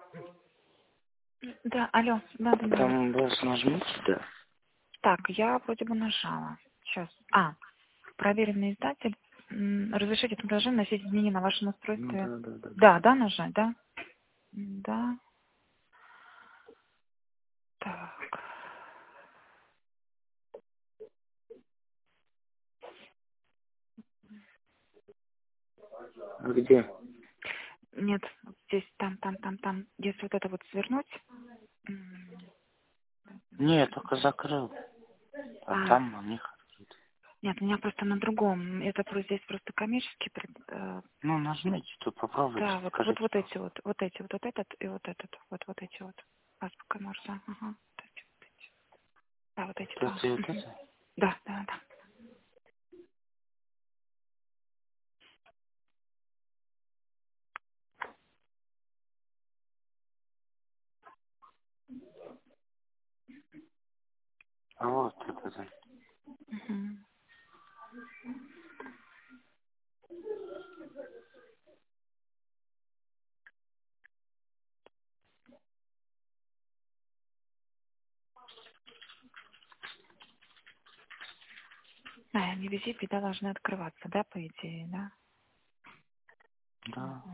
Да, алло, да. Там вас нажмите, да? Так, я вроде бы нажала. Сейчас. Проверенный издатель. Разрешите это приложение носить изменения на вашем Ну устройстве. да. Да, нажать, да? Да. Так. А где? Нет, здесь, там. Если вот это вот свернуть. Нет, только закрыл. А там у них открыто. Нет, у меня просто на другом. Это здесь просто коммерческий. Ну, нажмите, то попробуйте, Да, скажите. вот эти вот этот и вот этот. Вот эти вот. Азбука Морзе. Ага. Вот эти. Да, вот эти Вот два. это и вот это? Да. А вот это. Мгм. Да, они везде всегда должны открываться, да, по идее, да? Да.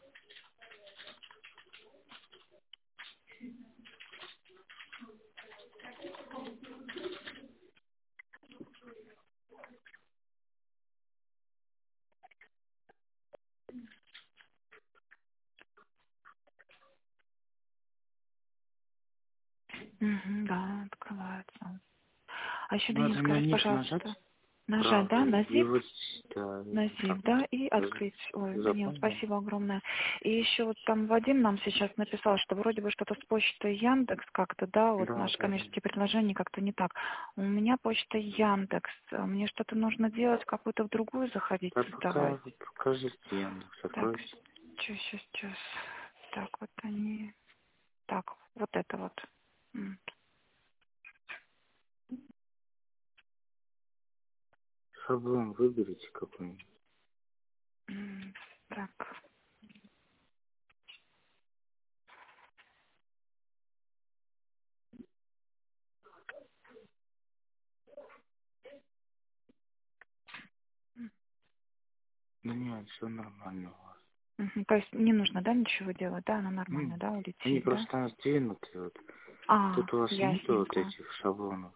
Да, открывается. А еще, Данил, Надо на скажите, них нажать, пожалуйста, нажать, да, правда, на и zip? вот, да, На так zip, вот. да, и открыть. Ой, Данил, Запомнил? спасибо огромное. И еще вот там Вадим нам сейчас написал, что вроде бы что-то с почтой Яндекс как-то, да, вот Да. наши коммерческие предложения как-то не так. У меня почта Яндекс. Мне что-то нужно делать, какую-то в другую заходить, Да создавать. пока покажите Яндекс, Так, закройте. сейчас. Так, вот они. Так, вот это вот. М, Шаблон выберите какой-нибудь. Так. Да нет, все нормально у вас. То есть не нужно, да, ничего делать, да, она Ну, нормально, да, они улетит, да? просто сдвинуты, вот. Тут у вас нету вот Ясненько. этих шаблонов?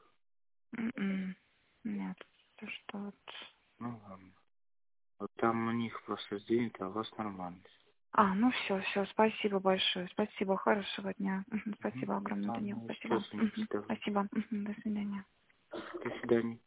Нет, то что вот... Ну ладно. Вот там у них просто сдвинуто, а у вас нормально. Ну все, спасибо большое, спасибо, хорошего дня. Спасибо огромное, Данил, Ладно, еще спасибо. звоните, давайте. Спасибо, до свидания. До свидания.